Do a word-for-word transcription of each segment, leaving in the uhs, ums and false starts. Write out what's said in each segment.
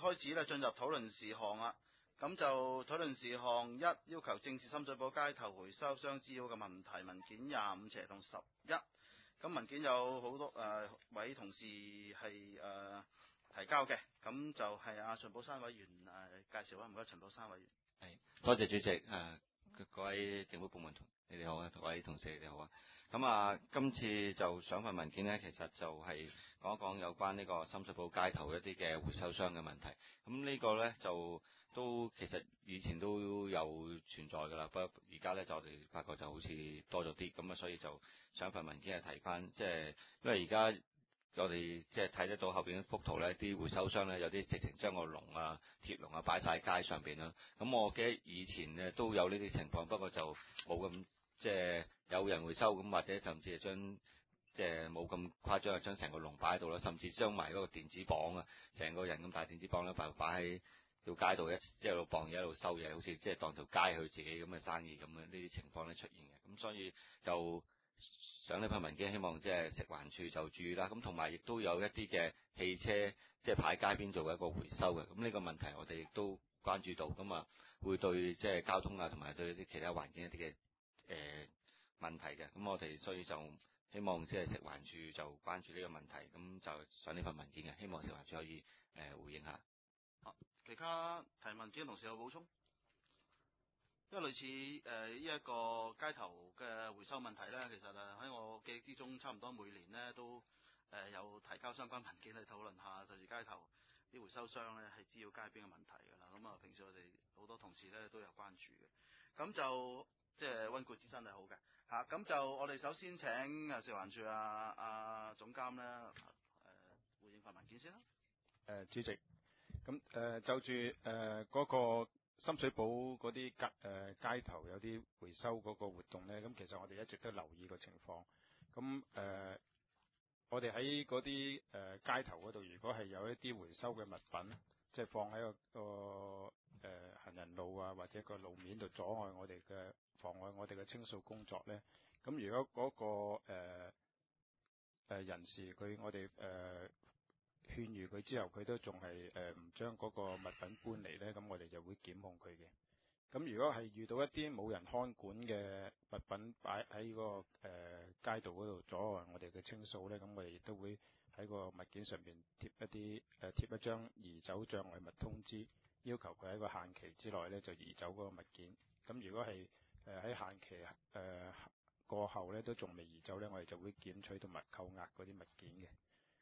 開始咧進入討論事項啦。咁就討論事項一，要求正視深水埗街頭回收箱資料嘅問題，文件廿五斜同十一。咁文件有好多誒、呃、位同事係誒、呃、提交嘅，咁就係阿秦寶山委員誒、呃、介紹啦。唔該，秦寶山委員。 係，多謝主席誒、呃，各位政府部門同你哋好啊，各位同事你哋好啊。咁啊，今次就上份文件呢，其實就係講一講有關呢個深水埗街頭一啲嘅回收箱嘅問題。咁呢個呢，就都其實以前都有存在㗎啦，不過而家呢，就我哋發覺就好似多咗啲，咁啊所以就上份文件係提翻，即係因為而家我哋即係睇得到後邊幅圖呢，啲回收箱呢，有啲直情將個籠啊、鐵籠啊擺晒喺街上邊啦。咁我記得以前呢都有呢啲情況，不過就冇咁。即係有人回收咁，或者甚至係將即係冇咁誇張，係將成個籠擺喺度啦，甚至將埋嗰個電子磅啊，成個人咁大電子磅咧，擺擺喺條街度一一路磅嘢一路收嘢，好似即係當條街佢自己咁嘅生意咁嘅呢啲情況咧出現嘅。咁所以就上呢份文件，希望即係食環署就注意啦。咁同埋亦都有一啲嘅汽車即係擺街邊做一個回收嘅。咁呢個問題我哋亦都關注到，咁啊會對即係交通啊同埋對啲其他環境一啲嘅誒、呃、問題嘅，咁我哋所以就希望即係食環署就關注呢個問題，咁就上呢份文件嘅，希望食環署可以誒、呃、回應下。 好，其他提問嘅同事有補充？因為類似誒呢一個街頭嘅回收問題咧，其實誒喺我記憶之中，差唔多每年呢都誒、呃、有提交相關文件去討論下，就住街頭啲回收箱咧係滋擾街邊嘅問題㗎啦。咁啊，平時我哋好多同事咧都有關注嘅，咁就。即係溫故知新係好嘅嚇，咁、啊、就我哋首先請啊食環署啊啊總監咧誒、啊、回應份文件先啦。誒、 呃、主席，咁誒、呃、就住誒嗰個深水埗嗰啲街誒街頭有啲回收嗰個活動咧，咁其實我哋一直都留意個情況。咁誒、呃、我哋喺嗰啲誒街頭嗰度，如果係有一啲回收嘅物品，即係放喺個個誒、呃、行人路啊，或者個路面度阻礙我哋嘅妨礙我哋嘅清掃工作咧，咁如果嗰、那個誒誒、呃呃、人士佢我哋誒、呃、勸喻佢之後，佢都仲係誒唔將嗰個物品搬嚟咧，咁我哋就會檢控佢嘅。咁如果係遇到一啲冇人看管嘅物品擺喺、嗰個誒、呃、街道嗰度阻礙我哋嘅清掃咧，咁我哋亦都會喺個物件上邊貼一啲誒貼一張移走障礙物通知，要求佢喺個限期之內咧就移走嗰個物件。咁如果係誒喺限期誒、呃、過後咧都仲未移走咧，我哋就會檢取同埋扣押嗰啲物件嘅。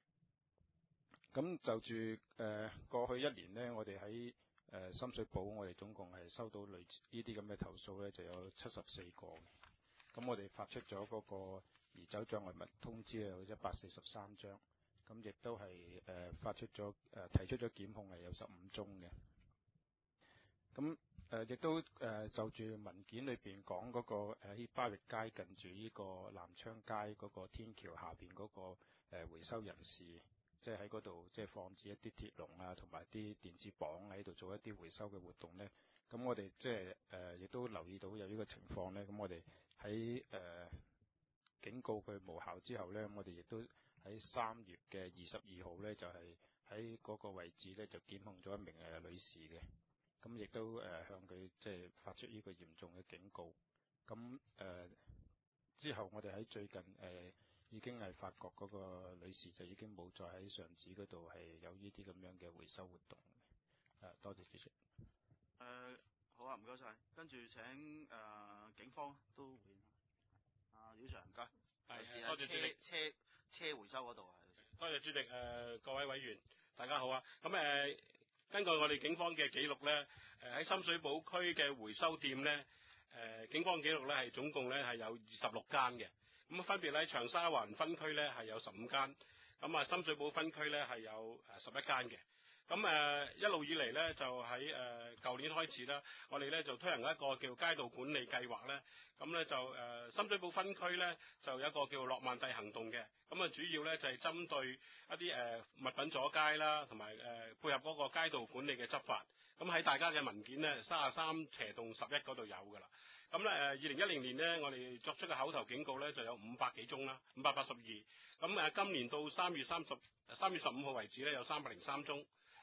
咁就住誒、呃、過去一年呢，我哋喺誒深水埗，我哋總共係收到類似呢啲咁嘅投訴咧，就有七十四個。咁我哋發出咗嗰個移走障礙物通知有一百四十三張，咁亦都係誒、呃、發出咗誒、呃、提出咗檢控係有十五宗嘅。咁誒亦都誒、呃、就住文件裏邊講嗰個喺巴域街近住呢個南昌街嗰個天橋下邊嗰、那個誒、呃、回收人士，即係喺嗰度即係放置一啲鐵籠啊，同埋啲電子磅喺度做一啲回收嘅活動咧。咁我哋即係誒亦都留意到有呢個情況咧。咁我哋喺誒警告佢無效之後咧，咁我哋亦都喺三月嘅二十二號咧，就係喺嗰個位置咧就檢控咗一名誒、呃、女士嘅。咁亦都誒、呃、向佢即係發出呢個嚴重嘅警告。咁誒、呃、之後，我哋喺最近誒、呃、已經係發覺嗰個女士就已經冇再喺上址嗰度係有呢啲咁樣嘅回收活動。誒、呃，多謝主席。誒、 呃，好啊，唔該晒。跟住請誒、呃、警方都回應。啊，廖 Sir 唔該。係，多謝主席。車車回收嗰度啊。 多謝主席誒、呃，各位委員，大家好啊。咁誒。呃根據我哋警方嘅記錄呢，誒喺深水埗區嘅回收店呢，誒警方記錄呢係總共呢係有二十六間嘅，咁分別喺長沙灣分區呢係有十五間，咁啊深水埗分區呢係有誒十一間嘅。咁誒一路以嚟呢，就喺誒舊年開始啦，我哋呢就推行一個叫街道管理計劃呢。咁呢就誒、呃、深水埗分區呢，就有一個叫諾曼第行動嘅，咁啊主要呢，就係、是、針對一啲誒、呃、物品阻街啦，同埋誒配合嗰個街道管理嘅執法。咁喺大家嘅文件呢，三十三斜洞十一嗰度有㗎啦。咁咧誒二零一零年呢，我哋作出嘅口頭警告呢，就有五百幾宗啦，五百八十二。咁誒今年到三月三十三月十五號為止呢，有三百零三宗。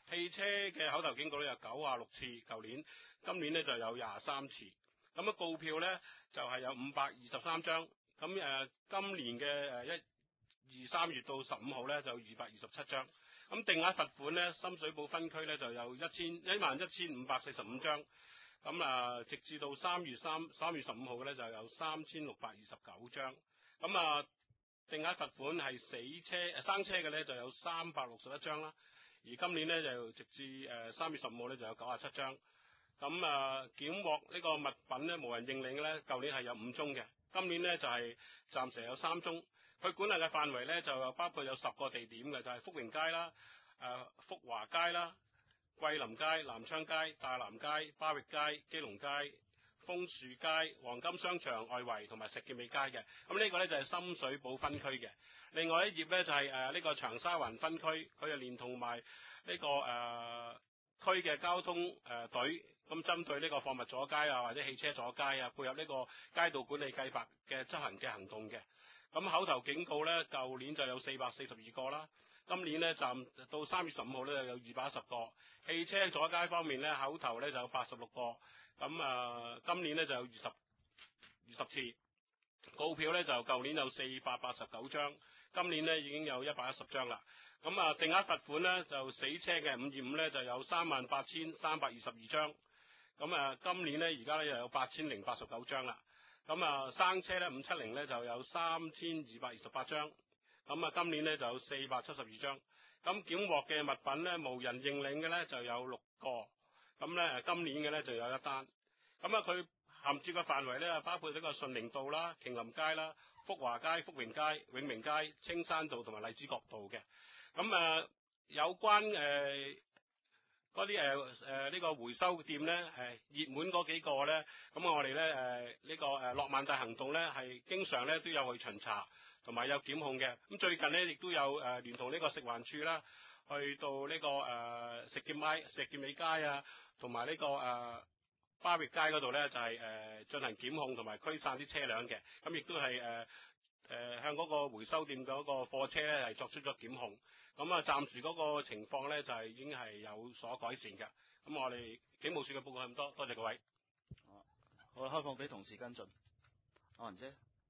汽車嘅口頭警告咧有九啊六次，舊年今年咧就有廿三次。咁啊告票咧就係、是、有五百二十三張。咁誒、呃、今年嘅誒一二三月到十五號咧就二百二十七張。咁定額罰款咧，深水埗分區咧就有一千一萬一千五百四十五張。咁啊，直至到三月三三月十五號咧就有三千六百二十九張。咁啊，定額罰款係死車誒生車嘅咧就有三百六十一張啦。而今年咧就直至誒三月十五號咧就有九十七張。咁啊，檢獲呢個物品咧無人認領嘅咧，舊年係有五宗嘅，今年咧就係、是、暫時有三宗。佢管理嘅範圍咧就包括有十個地點嘅，就係、是、福榮街啦、誒、呃、福華街啦、桂林街、南昌街、大南街、巴域街、基隆街、楓樹街、黃金商場外圍同埋石硤尾街嘅。咁呢個咧就係、是、深水埗分區嘅。另外一頁咧就係誒呢個長沙灣分區，佢就連同埋呢、這個誒、呃、區嘅交通誒、呃、隊，咁針對呢個貨物阻街啊或者汽車阻街啊，配合呢個街道管理計劃嘅執行嘅行動嘅。咁口頭警告咧，舊年就有四百四十二個啦，今年咧暫到三月十五號咧有二百一十個。汽車阻街方面咧，口頭咧就有八十六個，咁啊、呃、今年咧就有二十二十次。告票咧就舊年有四百八十九張，今年咧已經有一百一十張啦。咁啊定額罰款咧就死車嘅五二五咧就有三萬八千三百二十二張，咁啊今年咧而家咧又有八千零八十九張啦。咁啊生車咧五七零咧就有三千二百二十八張，咁啊今年咧就有四百七十二張。咁檢獲嘅物品咧無人認領嘅咧就有六個，咁咧今年嘅咧就有一單。咁啊佢涵蓋嘅範圍咧包括呢個順寧道啦、瓊林街啦、福華街、福榮街、永明街、青山道同埋荔枝角道嘅。咁啊有關誒嗰啲誒誒呢個回收店咧誒熱門嗰幾個咧，咁我哋咧誒呢個誒諾萬大行動咧係經常咧都有去巡查同埋有檢控嘅。咁最近咧亦都有誒、呃、聯同呢個食環署啦，去到呢、這個誒、呃、石硤尾石硤尾街啊，同埋呢個誒、呃、巴域街嗰度咧就係、是、誒、呃、進行檢控同埋驅散啲車輛嘅。咁亦都係誒誒向嗰個回收店嗰個貨車咧係作出咗檢控。咁啊，暫時嗰個情況咧就係、是、已經係有所改善嘅。咁我哋警務處嘅報告係咁多，多謝各位。 好，開放俾同事跟進。阿雲姐，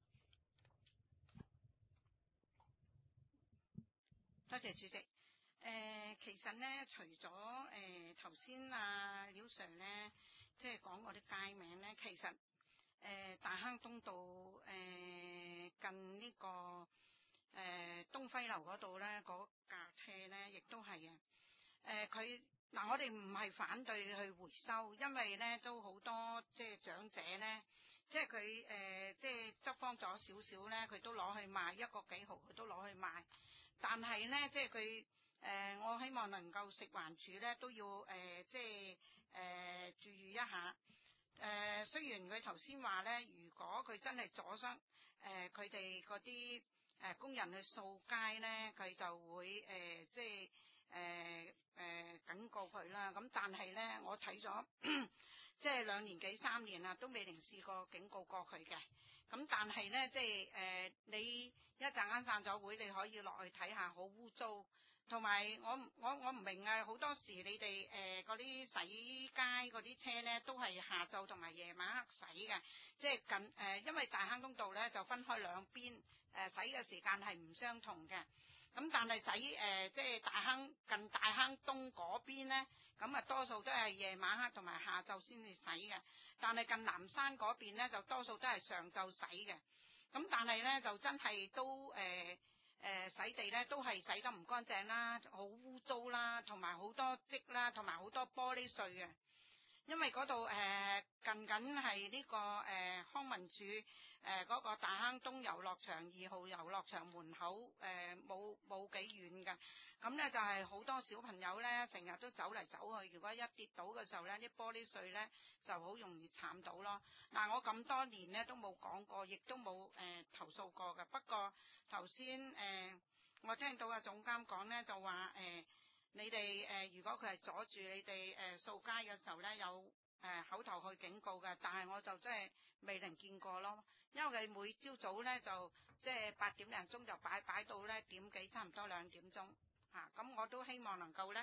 多謝主席。誒、呃，其實咧，除咗誒頭先阿廖 Sir 咧，即係講嗰啲街名咧，其實誒、呃、大坑東道誒、呃、近呢、這個。誒、呃、東輝樓嗰度咧，嗰架車咧，亦都係嘅。誒佢嗱，我哋唔係反對去回收，因為咧都好多即係長者咧，即係佢誒即係執方咗少少咧，佢都攞去賣一個幾毫，佢都攞去賣。但係咧，即係佢誒，我希望能夠食環署咧都要誒、呃，即係誒、呃、注意一下。誒、呃、雖然佢頭先話咧，如果佢真係阻塞誒佢哋嗰啲。誒、呃、工人去掃街咧，佢就會誒、呃、即係誒誒警告佢啦。咁但係咧，我睇咗即係兩年幾三年啦，都未曾試過警告過佢嘅。咁但係咧，即係誒、呃、你一陣間散咗會，你可以落去睇下，好污糟。同埋我我我唔明啊，好多時你哋誒嗰啲洗街嗰啲車咧，都係下晝同埋夜晚黑洗嘅，即係近誒、呃，因為大坑東道咧就分開兩邊，誒、呃、洗嘅時間係唔相同嘅。咁但係洗誒、呃、即係大坑近大坑東嗰邊咧，咁啊多數都係夜晚黑同埋下晝先至洗嘅。但係近南山嗰邊咧就多數都係上晝洗嘅。咁但係咧就真係都誒。呃誒、呃、洗地咧都係洗得唔乾淨啦，好污糟啦，同埋好多漬啦，同埋好多玻璃碎嘅。因為嗰度誒近緊係呢個誒、呃、康文署誒嗰個大坑東遊樂場二號遊樂場門口誒冇冇幾遠㗎。咁咧就係、是、好多小朋友咧成日都走嚟走去，如果一跌倒嘅時候咧，啲玻璃碎咧就好容易慘到咯。嗱、呃，我咁多年咧都冇講過，亦都冇誒、呃、投訴過嘅。不過頭先誒我聽到阿總監講咧，就話誒。呃你哋誒、呃，如果佢係阻住你哋誒掃街嘅時候咧，有誒、呃、口頭去警告嘅，但係我就真係未能見過咯。因為佢每朝早咧就即係八點零鐘就擺擺到咧點幾，差唔多兩點鐘嚇。咁、啊、我都希望能夠咧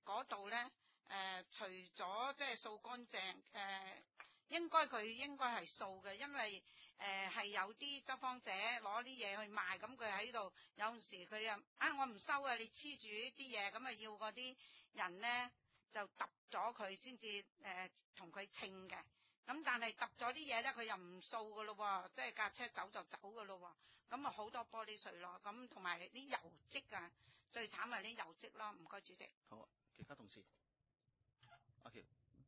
嗰度咧，誒、呃、除咗即係掃乾淨，誒、呃、應該佢應該係掃嘅，因為誒係、呃、有啲執荒者攞啲嘢去賣，咁佢喺度有陣時佢又啊我唔收啊，你黐住呢啲嘢，咁啊要嗰啲人咧就揼咗佢先至誒同佢稱嘅。咁但係揼咗啲嘢咧，佢又唔掃噶咯喎，即係架車走就走噶咯喎，咁啊好多玻璃碎咯，咁同埋啲油漬啊，最慘係啲油漬咯。唔該主席。 好，其他同事。阿喬。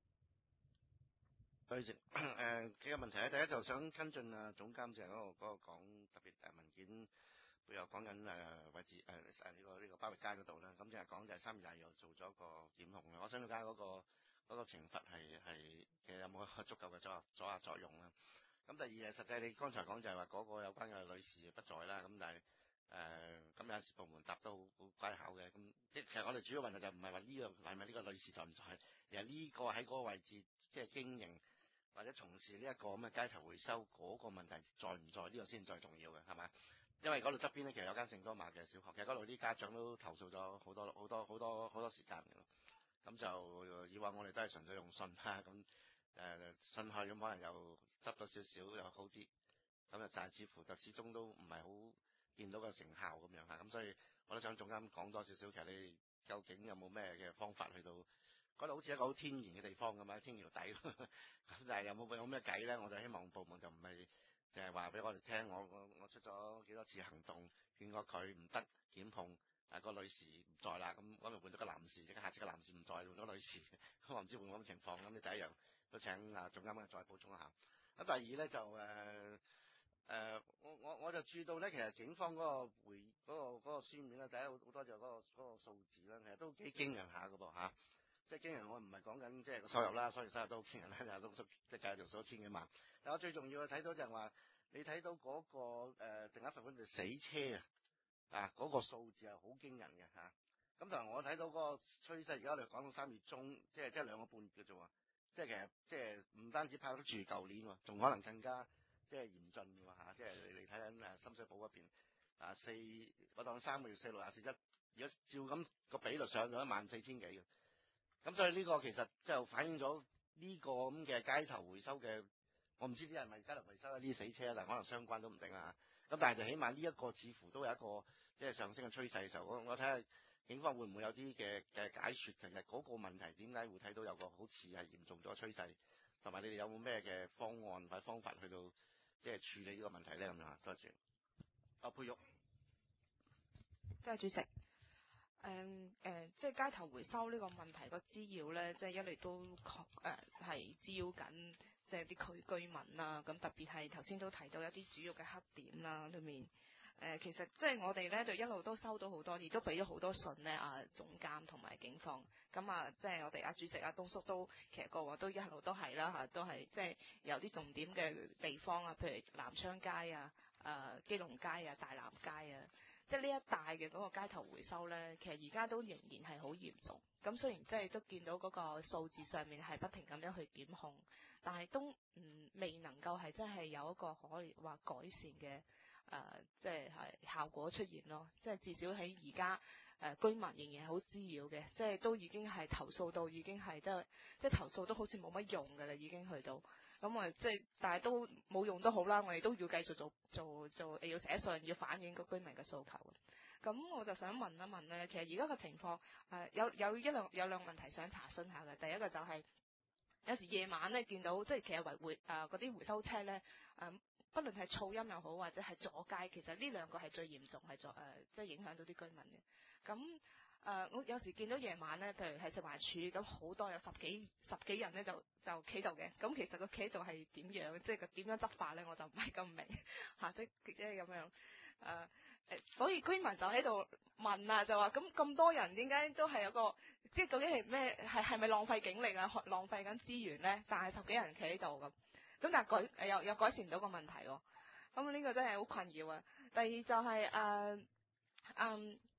主席，誒幾個問題咧，第一就想跟進啊總監就係嗰個嗰個講特別誒文件背後講緊誒位置誒誒呢個呢個巴域街嗰度啦，咁就係講就係三月廿二號做咗個檢控嘅，我想了解嗰個嗰個懲罰係係其實有冇足夠嘅阻嚇阻嚇作用啦？咁第二誒實際你剛才講就係話嗰個有關嘅女士不在啦，咁但係誒咁有時部門答得好好乖巧嘅，咁即係其實我哋主要問題就唔係話呢個係咪呢個女士在唔在，而係呢個喺嗰個位置即係經營或者從事呢一個咁嘅街頭回收嗰個問題在唔在呢個先最重要嘅係嘛？因為嗰度側邊咧其實有間聖多馬嘅小學，其實嗰度啲家長都投訴咗好多好多好多好多時間嘅咯。咁就以往我哋都係純粹用信啦，咁誒信去咁可能又執咗少少又好啲，咁就但係似乎就始終都唔係好見到個成效咁樣嚇，咁所以我都想總監講多少少，其實你究竟有冇咩嘅方法去到嗰度好似一個好天然嘅地方咁喺天橋底，咁但係有冇有咩計咧？我就希望部門就唔係淨係話俾我哋聽，我我我出咗幾多次行動，見過佢唔得檢控，啊個女士唔在啦，咁咁就換咗個男士，即下次個男士唔在，換咗女士，咁我唔知會唔會咁嘅情況，咁你第一樣都請啊總監再補充一下。咁第二咧就誒。呃誒、呃，我我我就注意到咧，其實警方嗰個回嗰、嗰個嗰、嗰個書面咧，第一好好多就嗰、嗰個嗰、嗰個數字啦，其實都幾驚人下噶噃嚇，即係驚人。我唔係講緊即係個收入啦，所以收入都好驚人啦，都即係計條數千幾萬。但我最重要嘅睇到就係話，你睇到嗰、嗰個誒定額罰款就死車啊，啊、嗰、嗰個數字係好驚人嘅嚇。咁同埋我睇到嗰個趨勢，而家我哋講到三月中，即係即係兩個半月嘅啫喎，即係其實即係唔單止拍得住舊年喎，仲可能更加。即係嚴峻嘅喎嚇，即係你你睇緊誒深水埗嗰邊啊四，我當三個月四六廿四一，如果照咁個比率上咗一萬四千幾嘅，咁所以呢個其實就反映咗呢個咁嘅街頭回收嘅，我唔知啲人係咪街頭回收呢啲死車，但可能相關都唔定啦。咁但係就起碼呢一個似乎都有一個即係上升嘅趨勢嘅時候，我我睇下警方會唔會有啲嘅嘅解説，其實嗰個問題點解會睇到有個好似係嚴重咗趨勢，同埋你哋有冇咩嘅方案或者方法去到？即係處理呢個問題咧咁樣，多謝。阿佩玉， 即係主席，誒、嗯、誒、呃，即係街頭回收呢個問題個滋擾咧，即係一嚟都確誒係滋擾緊，即係啲區居民啦。咁特別係頭先都提到一啲主要嘅黑點啦，裏面誒、呃、其實即係我哋咧就一路都收到好多，亦都俾咗好多信咧啊總監同埋警方。咁啊，即係我哋阿主席阿東叔都其實過往都一路都係啦嚇，都係即係有啲重點嘅地方啊，譬如南昌街啊、誒、呃、基隆街啊、大南街啊，即係呢一帶嘅嗰個街頭回收咧，其實而家都仍然係好嚴重。咁雖然即係都見到嗰個數字上面係不停咁樣去檢控，但係都唔未能夠係真係有一個可以話改善嘅誒、呃，即係係效果出現咯。即係至少喺而家。誒、呃、居民仍然係好滋擾嘅，即係都已經係投訴到已經係即係即係投訴都好似冇乜用㗎啦，已經去到咁我即係，但係都冇用都好啦，我哋都要繼續做做做，誒要寫信要反映個居民嘅訴求。咁我就想問一問咧，其實而家嘅情況誒、呃、有有一兩有兩個問題想查詢下嘅。第一個就係、是、有時夜晚咧見到即係其實維回誒嗰啲回收車咧誒。呃不論係噪音又好，或者係阻街，其實呢兩個係最嚴重，係阻誒，即係影響到啲居民嘅。咁誒、呃，我有時見到夜晚咧，譬如係食環署咁，好多有十幾十幾人咧，就就企度嘅。咁其實個企度係點樣？即係個點樣執法咧？我就唔係咁明嚇，即即係咁樣誒誒、呃。所以居民就喺度問啊，就話咁咁多人點解都係有個即係究竟係咩？係係咪浪費警力啊？浪費緊資源咧？但係十幾人企喺度咁。咁但係改又又改善唔到個問題喎，咁呢個真係好困擾啊！第二就係誒嗯，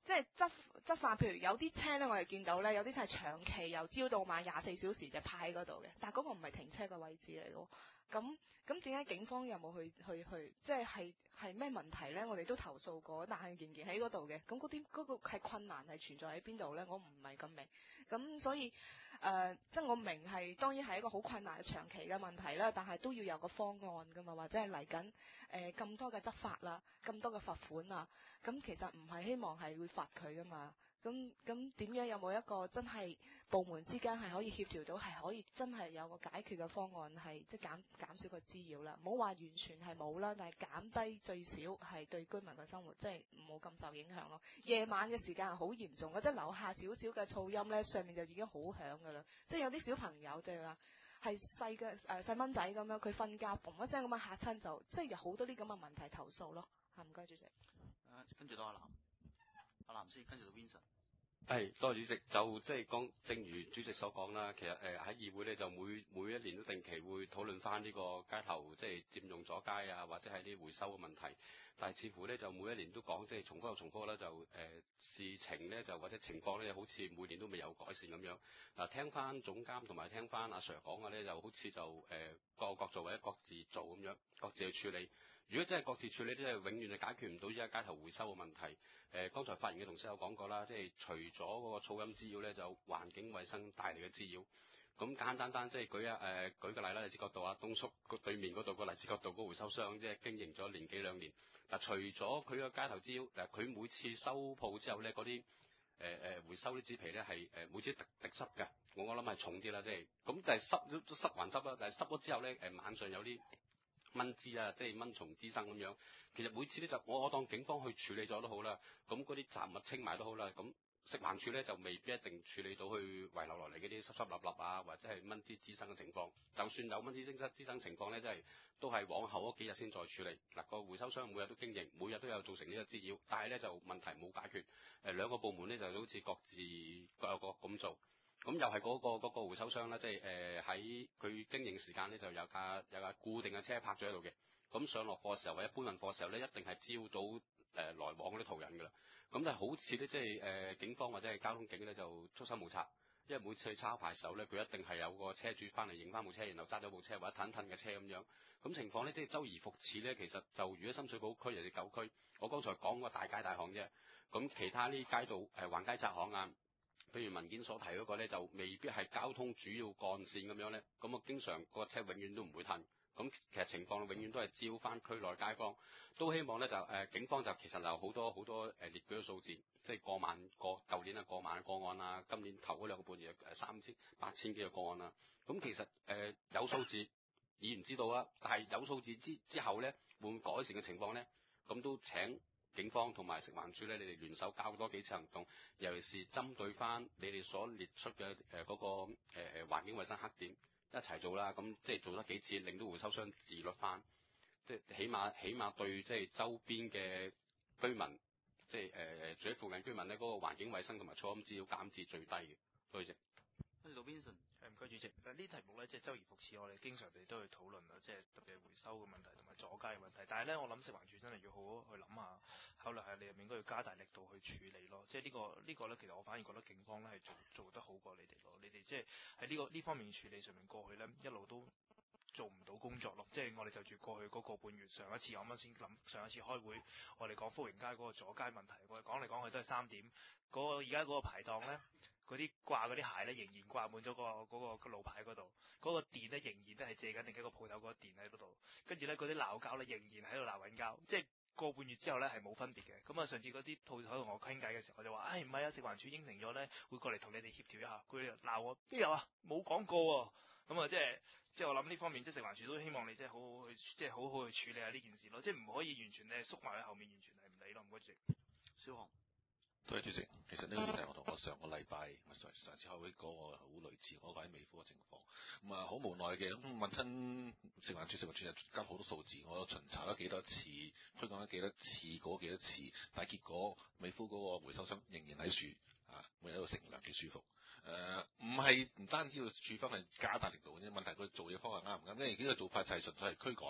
即係執執法，譬如有啲車咧，我哋見到咧，有啲車係長期由朝到晚廿四小時就派喺嗰度嘅，但係嗰個唔係停車嘅位置嚟嘅喎。咁咁點解警方有冇去去去？即係係係咩問題咧？我哋都投訴過，但係仍然喺嗰度嘅。咁嗰啲嗰個係困難係存在喺邊度咧？我唔係咁明。咁所以誒、呃，即係我明係當然係一個好困難嘅長期嘅問題啦，但係都要有個方案噶嘛，或者係嚟緊誒咁多嘅執法啦，咁多嘅罰款啊，咁其實唔係希望係會罰佢噶嘛。咁咁點樣有冇一個真係部門之間係可以協調到，係可以真係有個解決嘅方案，係即係減減少個滋擾啦。唔好話完全係冇啦，但係減低最少係對居民嘅生活，即係唔好咁受影響咯。夜晚嘅時間係好嚴重嘅，即係樓下少少嘅噪音咧，上面就已經好響㗎啦。即係有啲小朋友就係話係細嘅誒細蚊仔咁樣，佢瞓覺嘣一聲咁樣嚇親，就即係有好多啲咁嘅問題投訴咯。嚇，唔該主席。 啊，跟住到阿藍，阿藍先，跟住到 Vincent。 係，多謝主席。就即係講，正如主席所講啦，其實誒喺議會咧就每每一年都定期會討論翻呢個街頭即係佔用咗街啊，或者係啲回收嘅問題。但係似乎咧就每一年都講，即係重複又重複啦，就誒、呃、事情咧就或者情況咧，好似每年都未有改善咁樣。嗱，聽翻總監同埋聽翻阿 Sir 講嘅咧，就好似就誒、呃、各各做或者各自做咁樣，各自去處理。如果真係各自處理，即係永遠係解決唔到依家街頭回收嘅問題。誒、呃，剛才發言嘅同事有講過啦，即係除咗嗰個噪音滋擾咧，就環境衞生帶嚟嘅滋擾。咁簡簡單單即係舉啊誒、呃、舉個例啦，荔枝角道啊，東叔個對面嗰度個荔枝角道個回收商，即係經營咗年幾兩年。嗱，除咗佢個街頭滋擾，嗱佢每次收鋪之後咧，嗰啲誒誒回收啲紙皮咧係誒每次滴滴濕嘅，我我諗係重啲啦，即係咁就係濕都濕還濕啦，但係濕咗之後咧誒晚上有啲蚊滋啊，即係蚊蟲滋生咁樣。其實每次咧就我我當警方去處理咗都好啦，咁嗰啲雜物清埋都好啦，咁食環署咧就未必一定處理到去遺留落嚟嗰啲濕濕立立啊，或者係蚊滋滋生嘅情況。就算有蚊滋滋生滋生情況咧，即係都係往後嗰幾日先再處理。嗱，個回收商每日都經營，每日都有造成呢個滋擾，但係咧就問題冇解決。誒兩個部門咧就好似各自各有各咁做。咁又係嗰、嗰個嗰、嗰個回收商啦，即係誒喺佢經營時間咧就有架有架固定嘅車泊咗喺度嘅。咁上落貨嘅時候或者搬運貨嘅時候咧，一定係招到誒、呃、來往嗰啲途人㗎啦。咁但係好似咧，即係誒、呃、警方或者係交通警咧就束手無策，因為每次去抄牌手咧，佢一定係有個車主翻嚟認翻部車，然後揸咗部車或者褪褪嘅車咁樣。咁情況咧，即係周而復始咧。其實就如果深水埗區尤其九區，我剛才講個大街大巷啫。咁其他呢街道誒橫街窄巷啊，譬如文件所提嗰個咧，就未必係交通主要幹線咁樣咧。咁啊，經常個車永遠都唔會褪。咁其實情況永遠都係招翻區內街坊，都希望咧就誒、呃、警方就其實有好多好多誒列舉嘅數字，即係過萬個，舊年啊過萬嘅個案啊，今年頭嗰兩個半月誒三千八千幾個個案啊。咁其實誒、呃、有數字，已唔知道啊，但係有數字之之後咧，會唔會改善嘅情況咧？咁都請警方同埋食環署咧，你哋聯手搞多幾次行動，尤其是針對翻你哋所列出嘅誒嗰個誒誒環境衞生黑點。一齊做啦，咁即係做得幾次，令到回收商自律翻，即係起碼起碼對即係周邊嘅居民，即係誒誒住喺附近居民咧，嗰、那個環境衞生同埋噪音滋擾減至最低嘅。多謝。 跟住到 Vincent， 誒唔該主席，誒呢啲題目咧即係周而復始，我哋經常地都去討論啦，即係特別係回收嘅問題同埋阻街嘅問題。但係咧，我諗食環署真係要好好去諗下，考慮下你係咪應該要加大力度去處理咯。即係、這個這個、呢個呢個咧，其實我反而覺得警方咧係做做得好過你哋咯。你哋即係喺呢個呢方面處理上面過去咧一路都做唔到工作咯。即係我哋就住過去嗰個半月，上一次我啱啱先諗，上一次開會我哋講福榮街嗰個阻街問題，我哋講嚟講去都係三點。嗰、那個而家嗰個排檔咧。嗰啲掛嗰啲鞋咧，仍然掛滿咗個嗰個路牌嗰度，嗰、那個電咧仍然都係借緊另一個鋪頭嗰個電喺嗰度，跟住咧嗰啲鬧交咧仍然喺度鬧緊交，即係個半月之後咧係冇分別嘅。咁啊上次嗰啲鋪頭同我傾偈嘅時候，我就話：唉唔係啊，食環署應承咗咧會過嚟同你哋協調一下。佢哋鬧我邊有啊？冇講過喎。咁啊即係即係我諗呢方面，即係食環署都希望你即係好好去即係好好去處理下呢件事咯，即係唔可以完全咧縮埋喺後面，完全係唔理咯。唔該主席。 小紅。 多謝主席，其實呢個議題我同我上個禮拜上上次開會嗰個好類似，我講喺美孚嘅情況，咁啊好無奈嘅，咁問親食環署，食環署就交好多數字，我巡查咗幾多次，推廣咗幾多次，嗰幾多次，但係結果美孚嗰個回收商仍然喺處，啊，每日喺度乘涼幾舒服。誒唔係唔單止要處分係加大力度嘅啫，問題佢做嘢方法啱唔啱？因為呢個做法就係純粹係驅趕，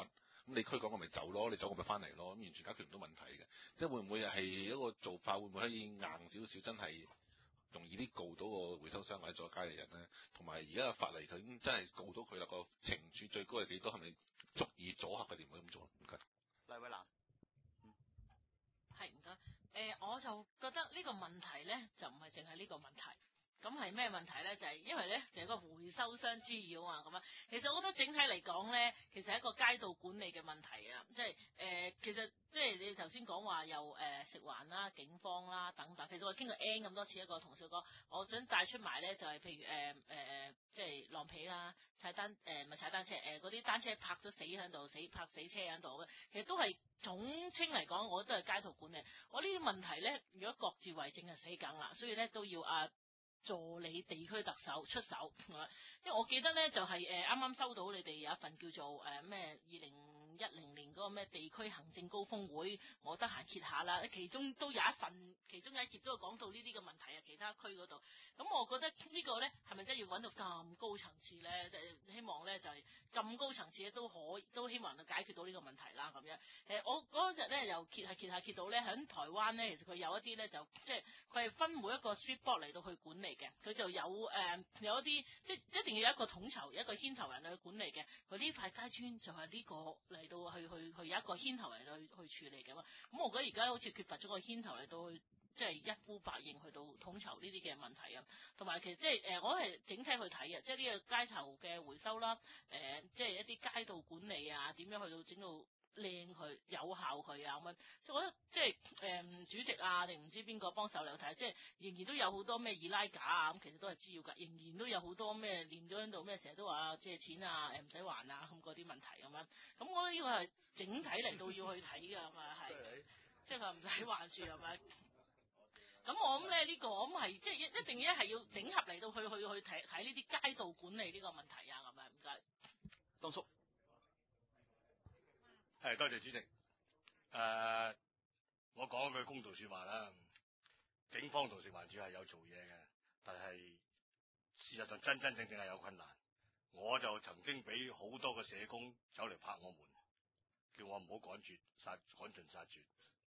咁你驅趕我咪走咯，你走我咪翻嚟咯，咁完全解決唔到問題嘅。即係會唔會係一個做法，會唔會可以硬少少，真係容易啲告到個回收商或者阻街嘅人咧？同埋而家嘅法例就已經真係告到佢啦，個懲處最高係幾多？係咪足以阻嚇佢哋唔會咁做？唔該。 黎偉蘭。 係唔該。誒，我就覺得呢個問題咧，就唔係淨係呢個問題。咁係咩問題咧？就係、是、因為咧，就係、是、個回收商滋擾啊咁樣。其實我覺得整體嚟講咧，其實係一個街道管理嘅問題啊。即係誒，其實即係你頭先講話又誒、呃、食環啦、警方啦等等。其實我傾過 N 咁多次，一個同事講，我想帶出埋咧，就係、是、譬如誒誒、呃呃，即係浪皮啦、踩單誒，唔、呃、係踩單車誒，嗰、呃、啲單車泊咗死喺度，死泊死車喺度嘅，其實都係總稱嚟講，我都係街道管理。我呢啲問題咧，如果各自為政就死梗啦，所以咧都要啊。助理地區特首出手，因為我記得咧就係誒啱啱收到你哋有一份叫做誒咩二零一零年嗰個咩地區行政高峰會，我得閒揭下啦，其中都有一份，其中有一節都有講到呢啲嘅問題啊，其他區嗰度，咁我覺得個呢個咧係咪真係要揾到咁高層次咧？就希望咧就係、是、咁高層次都可都希望能夠解決到呢個問題啦咁樣。誒我嗰日咧又揭下揭下揭到咧喺台灣咧，其實佢有一啲咧就即係佢係分每一個 street board 嚟到去管理嘅，佢就有誒、呃、有一啲即係一定要有一個統籌一個牽頭人去管理嘅。佢呢塊街村就係呢個嚟到去去去有一個牽頭人去去處理嘅嘛。咁我覺得而家好似缺乏咗個牽頭嚟到去即係一呼百應去到統籌呢啲嘅問題啊。同埋其實即係誒我係整體去睇嘅，即係呢個街頭嘅回收啦，誒、呃、即係一啲街道管理啊，點樣去到整到靚佢有效佢啊咁樣，所以我覺得即係誒、呃、主席啊定唔知邊個幫手嚟睇，即係仍然都有好多咩二拉架啊咁，其實都係滋擾㗎，仍然都有好多咩念咗喺度咩，成日都話借錢啊誒唔使還啊咁嗰啲問題咁樣，咁我覺得呢個係整體嚟到要去睇㗎咁啊係，即係佢唔使還住係咪？咁我諗咧呢個我諗係即係一一定一係要整合嚟到去去去睇睇呢啲街道管理呢個問題啊咁啊唔該。 當叔。 係，多謝主席。誒、呃，我講一句公道説話啦。警方同食環署係有做嘢嘅，但係事實上真真正正係有困難。我就曾經俾好多個社工走嚟拍我門，叫我唔好趕絕殺趕盡殺絕。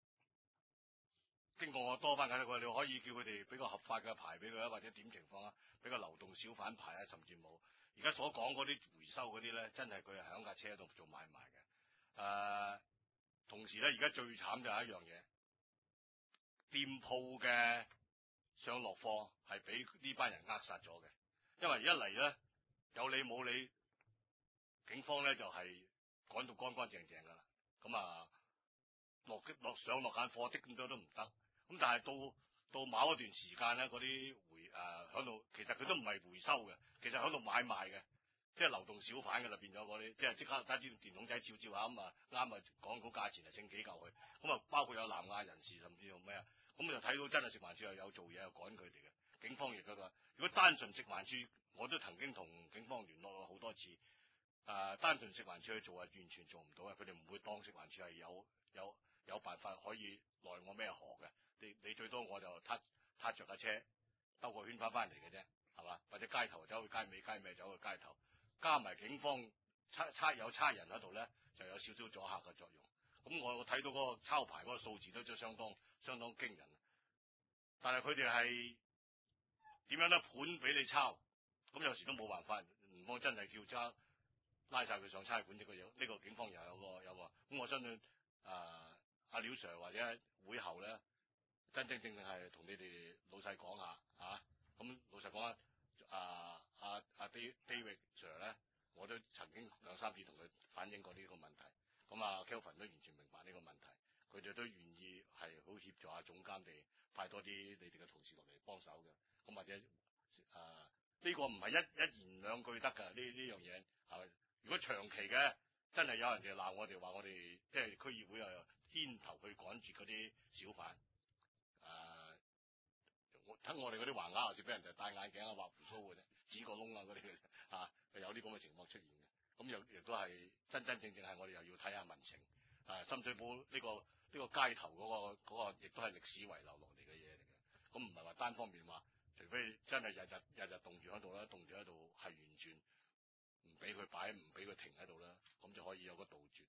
經過我多番解釋，佢哋可以叫佢哋俾個合法嘅牌俾佢啊，或者點情況啊，俾個流動小販牌啊，甚至冇。而家所講嗰啲回收嗰啲咧，真係佢係喺架車度做買賣嘅。誒、呃，同時咧，而家最慘就係一樣嘢，店鋪嘅上落貨係俾呢班人扼殺咗嘅。因為一嚟咧有理冇理，警方咧就係、是、趕到乾乾淨淨噶啦。咁啊落落上落間貨的咁多都唔得。咁但係到到某一段時間咧，嗰啲回誒喺度，其實佢都唔係回收嘅，其實喺度買賣嘅。即係流動小販嘅啦，變咗嗰啲，即係即刻揸支電筒仔照照下咁啊，啱啊講到價錢就剩幾嚿佢，咁啊包括有南亞人士甚至乎咩啊，咁就睇到真係食環署又有做嘢，又趕佢哋嘅，警方亦都話，如果單純食環署，我都曾經同警方聯絡過好多次，誒、呃、單純食環署去做係完全做唔到嘅，佢哋唔會當食環署係有有有辦法可以奈我咩何嘅，你你最多我就撻撻著架車兜個圈翻翻嚟嘅啫，係嘛？或者街頭走去街尾，街尾走去街頭。加埋警方差差有差人喺度咧，就有少少阻嚇嘅作用。咁我睇到嗰個抄牌嗰個數字都都相當相當驚人。但係佢哋係點樣咧盤俾你抄？咁有時都冇辦法，唔方真係叫揸拉晒佢上差館呢個嘢。呢個警方又有個有個。咁我相信誒阿廖 Sir 或者會後咧，真真正正係同你哋老細講下嚇。咁、啊、老實講啊。啊啊啊 David Sir 咧，我都曾經兩三次同佢反映過呢個問題。咁啊 Kelvin 都完全明白呢個問題，佢哋都願意係好協助下總監地派多啲你哋嘅同事落嚟幫手嘅。咁或者誒呢、啊呢個唔係一一言兩句得㗎，呢呢樣嘢係咪？如果長期嘅真係有人哋鬧我哋話我哋即係區議會又牽頭去趕絕嗰啲小販誒。睇我哋嗰啲橫額，好似俾人哋戴眼鏡啊、畫鬍鬚嘅啫，指個窿啊嗰啲嘅嚇，有啲咁嘅情況出現嘅。咁又亦都係真真正正係我哋又要睇下民情。啊，深水埗呢、呢個呢、呢個街頭嗰、嗰個嗰亦都係歷史遺留落嚟嘅嘢嚟嘅。咁唔係話單方面話，除非真係日日日日凍住喺度啦，凍住喺度係完全唔俾佢擺，唔俾佢停喺度啦，咁就可以有個杜絕。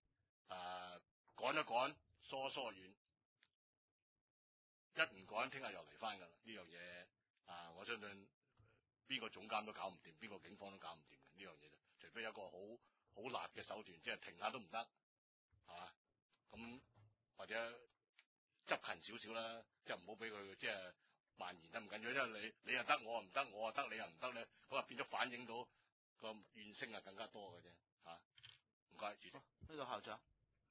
誒趕一趕，疏一疏遠，一唔趕，聽日又嚟翻㗎啦。呢樣嘢啊，我相信邊個總監都搞唔掂，邊個警方都搞唔掂嘅呢樣嘢，除非有一個好好辣嘅手段，即係停下都唔得，係嘛？咁或者執勤少少啦，即係唔好俾佢即係蔓延得唔緊要，因為你你又得，我又唔得，我又得，你又唔得咧，咁啊變咗反映到個怨聲啊更加多嘅啫，嚇。唔該，主席。 呢個校長。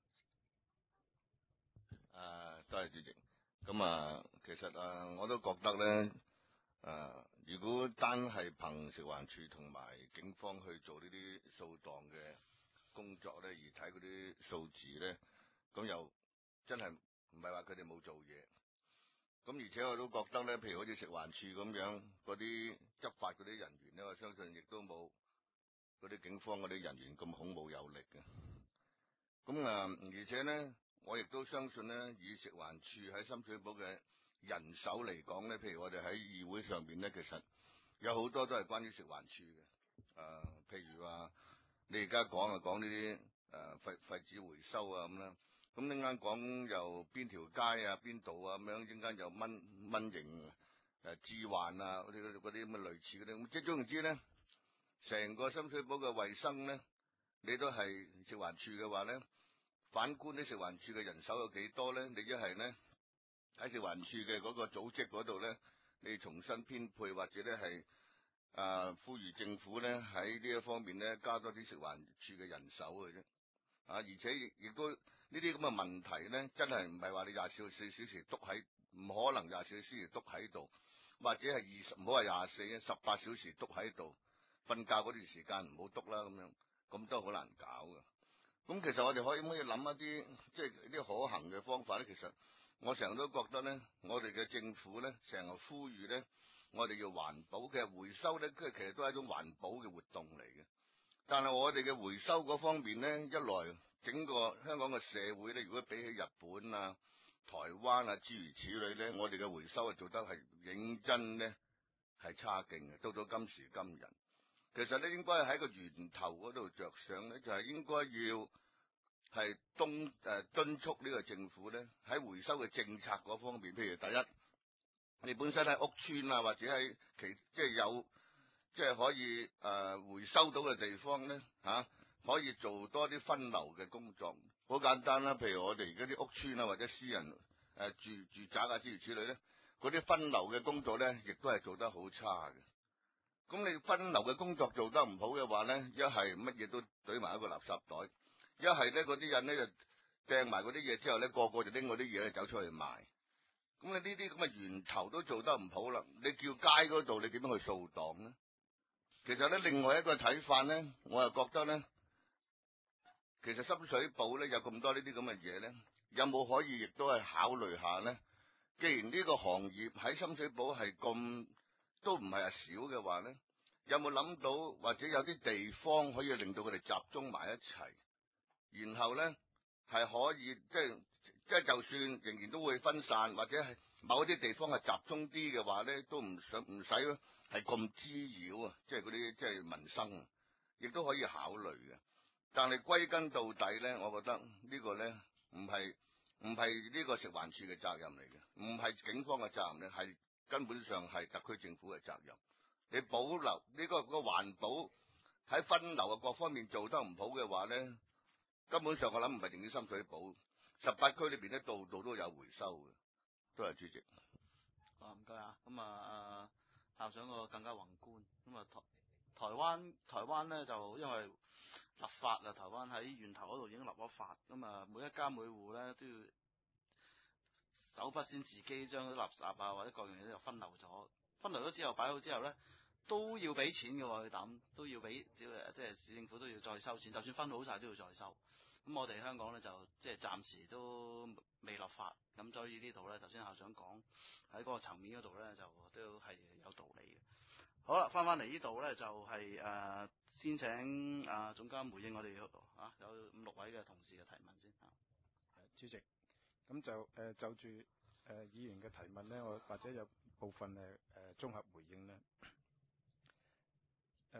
誒，多謝主席。咁啊，其實誒，我都覺得咧，誒，如果單係憑食環署同埋警方去做呢啲掃檔嘅工作咧，而睇嗰啲數字咧，咁又真係唔係話佢哋冇做嘢。咁而且我都覺得咧，譬如好似食環署咁樣嗰啲執法嗰啲人員咧，我相信亦都冇嗰啲警方嗰啲人員咁孔武有力嘅。咁啊，而且咧，我亦都相信咧，以食環署喺深水埗嘅人手嚟講咧，譬如我哋喺議會上邊咧，其實有好多都係關於食環署嘅。誒、呃，譬如話你而家講啊，講呢啲誒廢廢紙回收啊咁啦。咁陣間講又邊條街啊、邊度啊咁樣，陣間又蚊蚊型誒置換啊嗰啲嗰啲咁嘅類似嗰啲，即係總言之咧，成個深水埗嘅衞生咧，你都係食環署嘅話咧。反觀啲食環署嘅人手有幾多咧？你一係咧喺食環署嘅嗰個組織嗰度咧，你重新編配或者咧係啊呼籲政府咧喺呢一方面咧加多啲食環署嘅人手嘅啫。啊，而且亦亦都呢啲咁嘅問題咧，真係唔係話你廿四小時督喺，唔可能廿四小時督喺度，或者係二十唔好話廿四嘅十八小時督喺度，瞓覺嗰段時間唔好督啦咁樣，咁都好難搞嘅。咁其實我哋可以唔可以諗一啲即係啲可行嘅方法咧？其實我成日都覺得咧，我哋嘅政府咧成日呼籲咧，我哋要環保嘅回收咧，佢其實都係一種環保嘅活動嚟嘅。但係我哋嘅回收嗰方面咧，一來整個香港嘅社會咧，如果比起日本啊、台灣啊諸如此類咧，我哋嘅回收啊做得係認真咧係差勁嘅。到咗今時今日。其實咧應該係喺個源頭嗰度着想咧，就係、是、應該要係敦誒敦促呢個政府咧喺回收嘅政策嗰方面，譬如第一，你本身喺屋邨啊或者喺其即係有即係可以誒、呃、回收到嘅地方咧嚇、啊，可以做多啲分流嘅工作。好簡單啦，譬如我哋而家啲屋邨啊或者私人誒、呃、住住宅啊諸如此類咧，嗰啲分流嘅工作咧，亦都係做得好差嘅。咁你分流嘅工作做得唔好嘅話咧，一係乜嘢都懟埋一個垃圾袋，一係咧嗰啲人咧就掟埋嗰啲嘢之後咧，個個就拎嗰啲嘢走出去賣。咁你呢啲咁嘅源頭都做得唔好啦，你叫街嗰度你點樣去掃檔咧？其實咧，另外一個睇法咧，我又覺得咧，其實深水埗咧有咁多呢啲咁嘅嘢咧，有冇可以亦都係考慮下咧？既然呢個行業喺深水埗係咁都唔係話少嘅話咧，有冇諗到或者有啲地方可以令到佢哋集中埋一齊，然後咧係可以即係即係就算仍然都會分散，或者係某一啲地方係集中啲嘅話咧，都唔想唔使係咁滋擾啊！即係嗰啲即係民生，亦都可以考慮嘅。但係歸根到底咧，我覺得呢個咧唔係唔係呢個食環署嘅責任嚟嘅，唔係警方嘅責任咧，係根本上係特區政府嘅責任。你保留呢、這個、這個環保喺分流嘅各方面做得唔好嘅話咧，根本上我諗唔係淨止深水埗，十八區裏邊咧度度都有回收嘅。多謝主席。 啊，唔該啊。咁啊，校長個更加宏觀。咁啊，台台灣台灣咧就因為立法啊，台灣喺源頭嗰度已經立咗法，咁啊每一家每戶咧都要首不先自己將啲垃圾啊或者各樣嘢就分流咗，分流咗之後擺好之後咧都要俾錢嘅喎，佢抌都要俾，即係市政府都要再收錢，就算分好晒都要再收。咁我哋香港咧就即係暫時都未立法，咁所以呢度咧頭先校長講喺嗰個層面嗰度咧就都係有道理嘅。好啦，翻翻嚟呢度咧就係、是、誒、呃、先請啊、呃、總監回應我哋啊有五六位嘅同事嘅提問先啊。 主席，咁就誒、呃、就住誒、呃、議員嘅提問咧，我或者有部分誒誒綜合回應咧。誒、呃，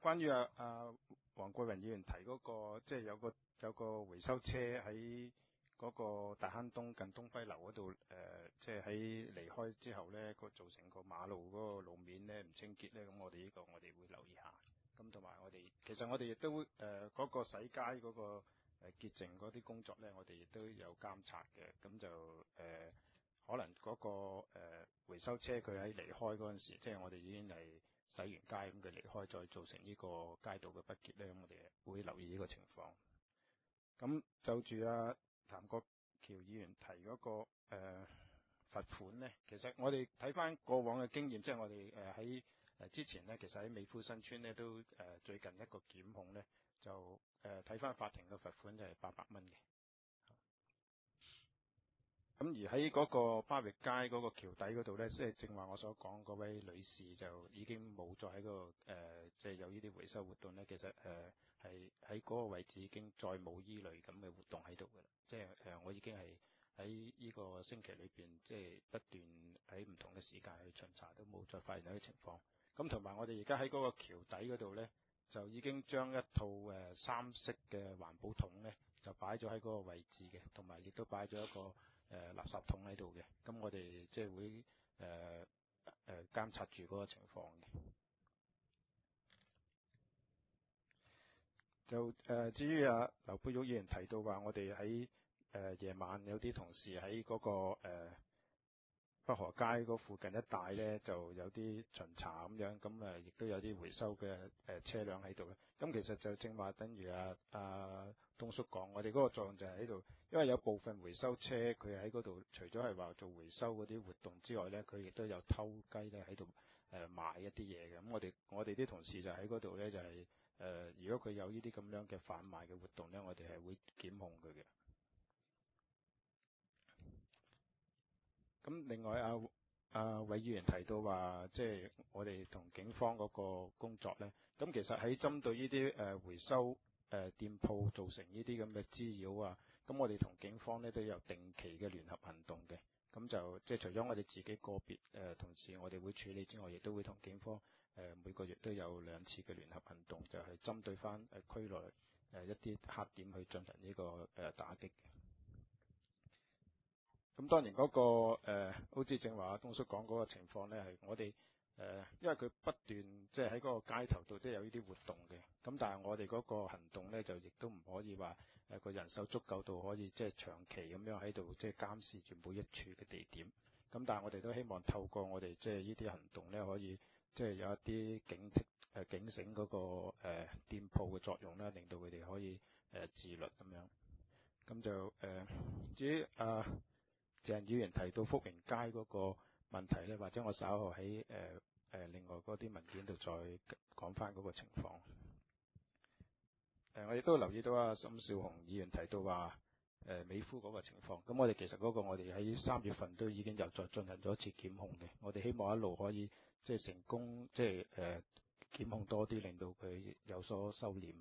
關於啊啊黃桂雲議員提嗰、那個，即、就、係、是、有個有個回收車喺嗰個大坑東近東輝樓嗰度，誒、呃，即係喺離開之後咧，個造成個馬路嗰個路面咧唔清潔咧，咁我哋呢個我哋會留意下。咁同埋我哋，其實我哋亦都誒嗰、呃那個洗街嗰、那個誒潔淨嗰啲工作咧，我哋亦都有監察嘅。咁就誒、呃、可能嗰、那個、呃、回收車佢喺離開嗰陣時，即係我哋已經係洗完街，咁佢離開再造成呢個街道嘅不潔咧，咁我哋會留意呢個情況。咁就住啊譚國僑議員提嗰、那個誒、呃、罰款咧，其實我哋睇翻過往嘅經驗，即係我哋誒喺誒之前咧，其實喺美孚新村咧都誒、呃、最近一個檢控咧，就誒睇翻法庭嘅罰款就係八百蚊嘅。咁而喺嗰個巴域街嗰個橋底嗰度咧，即係正話我所講嗰位女士就已經冇再喺嗰個誒即係有呢啲回收活動咧。其實誒係喺嗰個位置已經再冇依類咁嘅活動喺度㗎啦。即係誒、呃、我已經係喺呢個星期裏邊，即係不斷喺唔同嘅時間去巡查，都冇再發現到啲情況。咁同埋我哋而家喺嗰個橋底嗰度咧，就已經將一套誒、呃、三色嘅環保桶咧，就擺咗喺嗰個位置嘅，同埋亦都擺咗一個誒、呃、垃圾桶喺度嘅。咁我哋即係會誒誒、呃呃、監察住嗰個情況嘅。就誒、呃、至於啊劉佩玉議員提到話，我哋喺誒夜晚有啲同事喺嗰、那個、呃北河街嗰附近一帶咧，就有啲巡查咁樣，咁誒亦都有啲回收嘅誒車輛喺度咧。咁其實就正話，等於阿阿東叔講，我哋嗰個作用就係喺度，因為有部分回收車佢喺嗰度，除咗係話做回收嗰啲活動之外咧，佢亦都有偷雞咧喺度誒賣一啲嘢嘅。咁我哋我哋啲同事就喺嗰度咧，就係、是、誒、呃，如果佢有呢啲咁樣嘅販賣嘅活動咧，我哋係會檢控佢嘅。咁另外啊啊韋議員提到話，即係我哋同警方嗰個工作咧，咁其實喺針對呢啲誒回收誒店鋪造成呢啲咁嘅滋擾啊，咁我哋同警方咧都有定期嘅聯合行動嘅。咁就即係除咗我哋自己個別誒同事我哋會處理之外，亦都會同警方誒每個月都有兩次嘅聯合行動，就係針對翻誒區內誒一啲黑點去進行呢個誒打擊嘅。咁當然嗰、那個誒，好似正話阿東叔講嗰個情況咧，係我哋誒、呃，因為佢不斷即係喺嗰個街頭度都有呢啲活動嘅。咁但係我哋嗰個行動咧，就亦都唔可以話誒個人手足夠到可以即係長期咁樣喺度即係監視住每一處嘅地點。咁但係我哋都希望透過我哋即係呢啲行動咧，可以即係有一啲警惕誒、呃、警醒嗰、那個誒、呃、店鋪嘅作用啦，令到佢哋可以誒、呃、自律咁樣。咁就誒、呃、至於啊。鄭議員提到福榮街嗰個問題咧，或者我稍後喺誒誒另外嗰啲文件度再講翻嗰個情況。誒、呃，我亦都留意到啊，沈少雄議員提到話誒、呃、美孚嗰個情況。咁我哋其實嗰個我哋喺三月份都已經又再進行咗一次檢控嘅。我哋希望一路可以即係成功，即係誒檢控多啲，令到佢有所收斂。誒、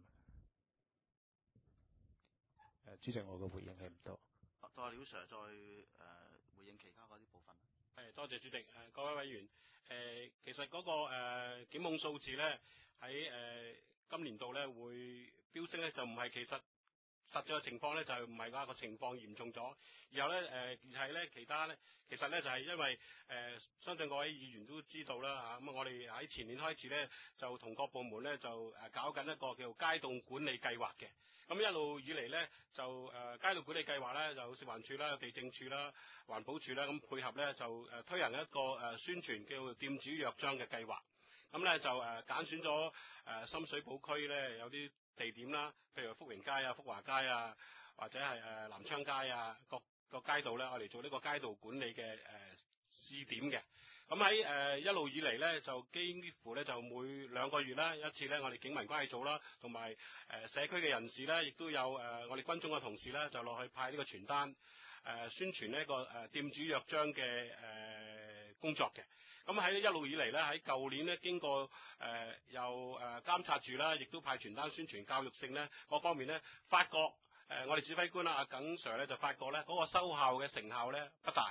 呃，主席，我嘅回應係唔多。 再廖 Sir 再誒、呃、回應其他嗰啲部分。 係，多謝主席。誒、呃、各位委員，誒、呃、其實嗰、那個誒、呃、檢控數字咧喺誒今年度咧會飆升咧，就唔係其實實際嘅情況咧，就唔係話個情況嚴重咗，然後咧誒而係咧其他咧，其實咧就係、是、因為誒、呃、相信各位議員都知道啦嚇，咁啊我哋喺前年開始咧就同各部門咧就誒搞緊一個叫做街道管理計劃嘅。咁一路以嚟咧，就誒、呃、街道管理計劃咧，就食環署啦、地政署啦、環保署啦，咁配合咧就誒、呃、推行一個誒、呃、宣傳叫做店主約章嘅計劃。咁咧就誒揀、呃、選咗誒、呃、深水埗區咧有啲地點啦，譬如福榮街啊、福華街啊，或者係誒、呃、南昌街啊，各個街道咧，我哋做呢個街道管理嘅誒、呃、試點嘅。咁喺誒一路以嚟咧，就幾乎咧就每兩個月啦一次咧，我哋警民關係組啦，同埋誒社區嘅人士咧，亦都有誒、呃、我哋軍中嘅同事咧，就落去派呢個傳單，誒、呃、宣傳呢個誒、呃、店主約章嘅誒、呃、工作嘅。咁喺一路以嚟咧，喺舊年咧經過誒、呃、又誒監察住啦，亦都派傳單宣傳教育性咧各方面咧，發覺誒、呃、我哋指揮官啦阿耿 Sir 咧就發覺咧嗰、那個收效嘅成效咧不大。咁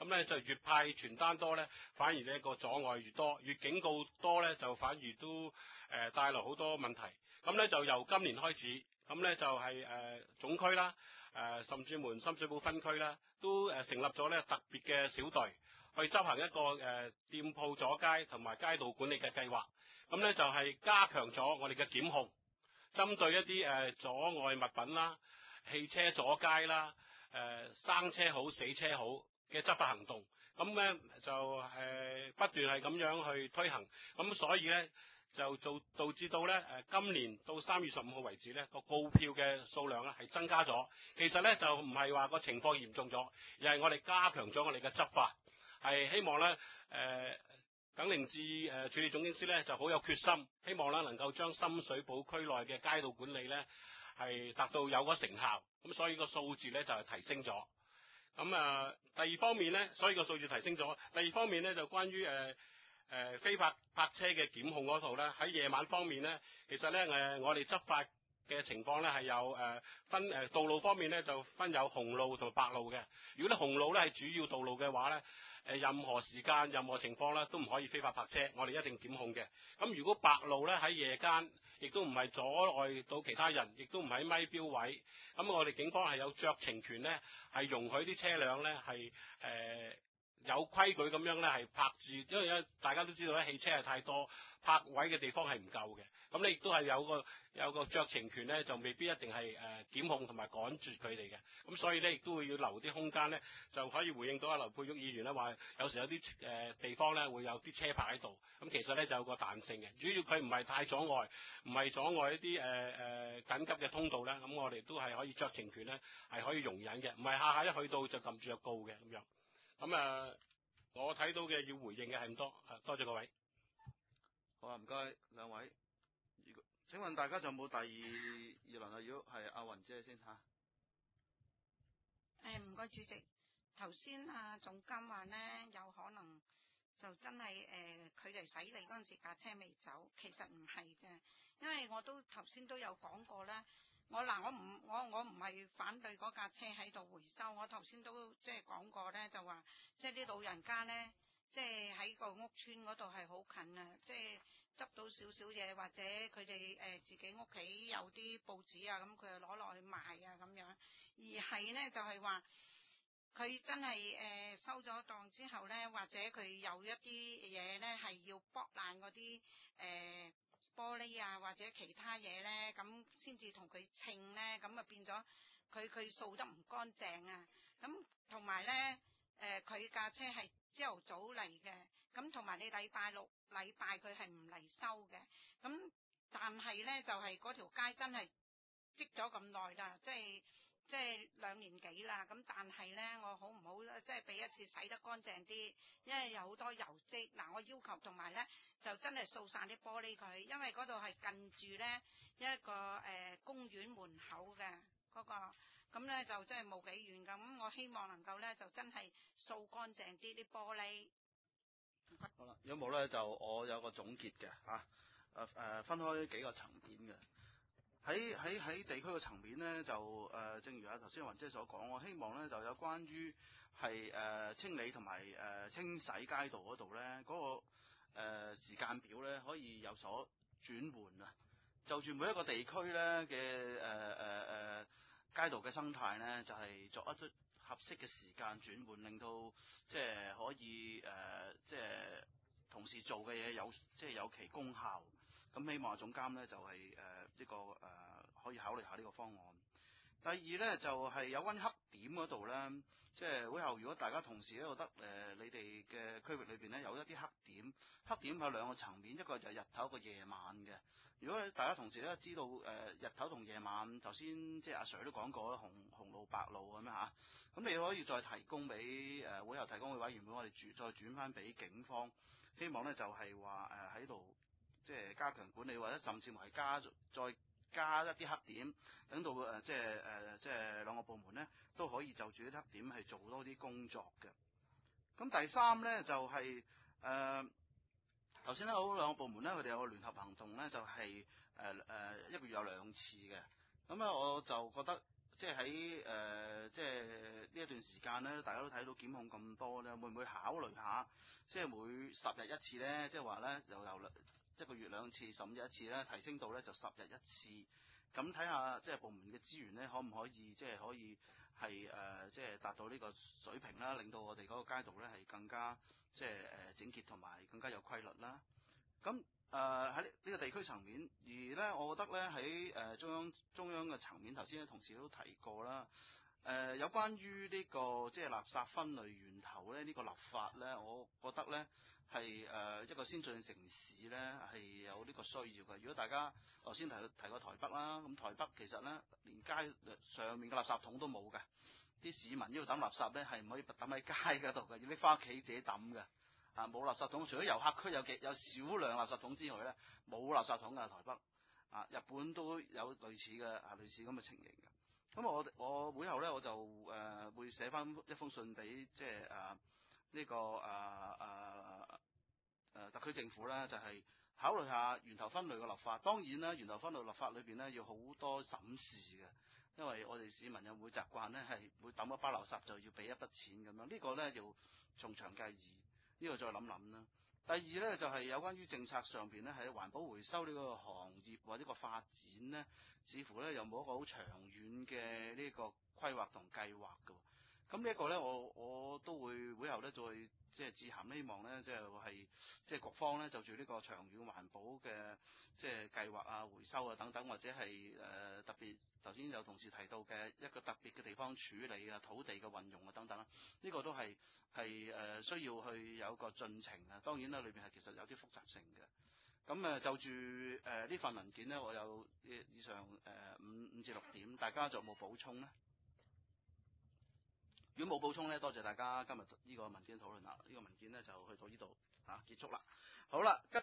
咁咧就越派傳單多咧，反而呢個阻礙越多；越警告多咧，就反而都誒、呃、帶來好多問題。咁咧就由今年開始，咁咧就係、是、誒、呃、總區啦，誒、呃、甚至門深水埗分區啦，都誒成立咗咧特別嘅小隊，去執行一個誒、呃、店鋪阻街同埋街道管理嘅計劃。咁咧就係、是、加強咗我哋嘅檢控，針對一啲誒、呃、阻礙物品啦、汽車阻街啦、誒、呃、生車好、死車好嘅執法行動。咁咧就誒、呃、不斷係咁樣去推行，咁所以咧就做導致到咧誒、呃、今年到三月十五號為止咧個告票嘅數量咧係增加咗。其實咧就唔係話個情況嚴重咗，而係我哋加強咗我哋嘅執法，係希望咧誒。呃耿寧志誒處理總警司咧就好有決心，希望咧能夠將深水埗區內嘅街道管理咧係達到有個成效，咁所以個數字咧就係提升咗。咁啊第二方面咧，所以個數字提升咗。第二方面咧就關於誒誒非法泊車嘅檢控嗰度咧，喺夜晚方面咧，其實咧誒我哋執法嘅情況咧係有誒分誒道路方面咧就分有紅路同白路嘅。如果啲紅路咧係主要道路嘅話咧，誒任何時間、任何情況咧，都唔可以非法泊車，我哋一定檢控嘅。咁如果白路咧喺夜間，亦都唔係阻礙到其他人，亦都唔喺咪標位，咁我哋警方係有酌情權咧，係容許啲車輛咧係誒有規矩咁樣咧係泊住，因為咧大家都知道咧汽車係太多，泊位嘅地方係唔夠嘅。咁你亦都係有個有個酌情權咧，就未必一定係誒、呃、檢控同埋趕絕佢哋嘅。咁所以咧，亦都會要留啲空間咧，就可以回應到阿劉佩玉議員咧話，有時有啲誒、呃、地方咧會有啲車泊喺度。咁其實咧就有個彈性嘅，主要佢唔係太阻礙，唔係阻礙一啲誒誒緊急嘅通道咧。咁我哋都係可以酌情權咧係可以容忍嘅，唔係下下一去到就撳住就告嘅咁樣。咁啊、呃，我睇到嘅要回應嘅係咁多，多謝各位。 好啊，唔該兩位。如果請問大家仲有冇第二二輪啊？如果係阿雲姐先嚇。 誒唔該主席，頭先啊總監話呢，有可能就真係誒佢哋駛嚟嗰陣時架車未走，其實唔係嘅，因為我都頭先都有講過啦。我嗱我唔我我唔係反對嗰架車喺度回收，我頭先都即係講過咧，就話即係啲老人家咧，即係喺個屋村嗰度係好近啊，即係執到少少嘢，或者佢哋誒自己屋企有啲報紙啊，咁佢就攞落去賣啊咁樣。而係咧就係話佢真係誒、呃、收咗檔之後咧，或者佢有一啲嘢咧係要剝爛嗰啲誒玻璃啊，或者其他嘢咧，咁先至同佢稱咧，咁啊變咗佢佢掃得唔乾淨啊。咁同埋咧誒佢架車係朝頭早嚟嘅，咁同埋你禮拜六禮拜佢係唔嚟收嘅。咁但係咧就係嗰條街真係積咗咁耐啦，即係即係兩年幾啦。咁但係咧我好唔好即係俾一次洗得乾淨啲，因為有好多油漬。嗱我要求同埋咧就真係掃散啲玻璃佢，因為嗰度係近住咧一個誒、呃、公園門口嘅嗰、嗰個，咁咧就真係冇幾遠。咁我希望能夠咧就真係掃乾淨啲啲玻璃。 好啦，有冇咧就我有個總結嘅嚇，誒、啊、誒分開幾個層面嘅。喺喺喺地區嘅層面咧，就誒、呃、正如阿頭先雲姐所講，我希望咧就有關於係誒清理同埋誒清洗街道嗰度咧，嗰、那個誒、呃、時間表咧可以有所轉換啊。就住每一個地區咧嘅誒誒誒街道嘅生態咧，就係、是、作一出合適嘅時間轉換，令到即係可以誒、呃、即係同時做嘅嘢有即係有其功效。咁希望總監咧就係誒呢個誒、呃、可以考慮下呢個方案。第二咧就係、是、有關黑點嗰度咧，即係會後如果大家同時喺度得誒、呃、你哋嘅區域裏邊咧有一啲黑點，黑點有兩個層面，一個就係日頭，一個夜晚嘅。如果大家同時咧知道誒、呃、日頭同夜晚，頭先即係阿 Sir 都講過紅紅路白路咁樣嚇，咁你可以再提供俾誒、呃、會後提供嘅委員會，我哋轉再轉翻俾警方，希望咧就係話誒喺度。即係加強管理，或者甚至乎係加再加一啲黑點，等到誒、呃、即係誒、呃、即係兩個部門咧都可以就住啲黑點係做多啲工作嘅。咁第三咧就係誒頭先咧好兩個部門咧，佢哋有個聯合行動咧，就係誒誒一個月有兩次嘅。咁咧我就覺得即係喺誒即係呢一段時間咧，大家都睇到檢控咁多咧，會唔會考慮下即係每十日一次咧？即係話咧又由一個月兩次、十五日一次咧，提升到咧就十日一次。咁睇下即係部門嘅資源咧，可唔可以即係可以係誒、呃、即係達到呢個水平啦，令到我哋嗰個街道咧係更加即係誒、呃、整潔同埋更加有規律啦。咁誒喺呢個地區層面，而咧我覺得咧喺誒中央中央嘅層面，頭先啲同事都提過啦。誒、呃、有關於呢、這個即係垃圾分類源頭咧，呢、這個立法咧，我覺得咧係誒一個先進城市咧係有呢個需要嘅。如果大家頭先提提過台北啦，咁台北其實咧連街上面嘅垃圾桶都冇嘅，啲市民呢度抌垃圾咧係唔可以抌喺街嗰度嘅，要拎翻屋企自己抌嘅。啊，冇垃圾桶，除咗遊客區有幾有少量垃圾桶之外咧，冇垃圾桶嘅台北。啊，日本都有類似嘅啊類似咁嘅情形嘅。咁我我會後咧我就誒、呃、會寫翻一封信俾即係誒呢個誒誒誒特區政府咧，就係、是、考慮下源頭分類嘅立法。當然啦，源頭分類立法裏邊咧要好多審視嘅，因為我哋市民又會習慣咧係會抌一包垃圾就要俾一筆錢咁樣，這個、呢個咧要從長計議，呢、這個再諗諗啦。第二咧就係、是、有關於政策上邊咧喺環保回收呢個行業或者個發展咧，似乎咧又冇一個好長遠嘅呢個規劃同計劃嘅。咁呢一個咧，我我都會會後咧再即係致函，希望咧即係係即係局方咧就住呢個長遠環保嘅即係計劃啊、回收啊等等，或者係誒、呃、特別頭先有同事提到嘅一個特別嘅地方處理啊、土地嘅運用啊等等啦，呢、這個都係係誒需要去有一個進程啊。當然啦，裏邊係其實有啲複雜性嘅。咁誒就住誒呢份文件咧，我有以上誒、呃、五五至六點，大家仲有冇補充咧？如果冇補充咧，多謝大家今日呢個文件討論啦。呢、這個文件咧就去到呢度嚇結束啦。好啦，跟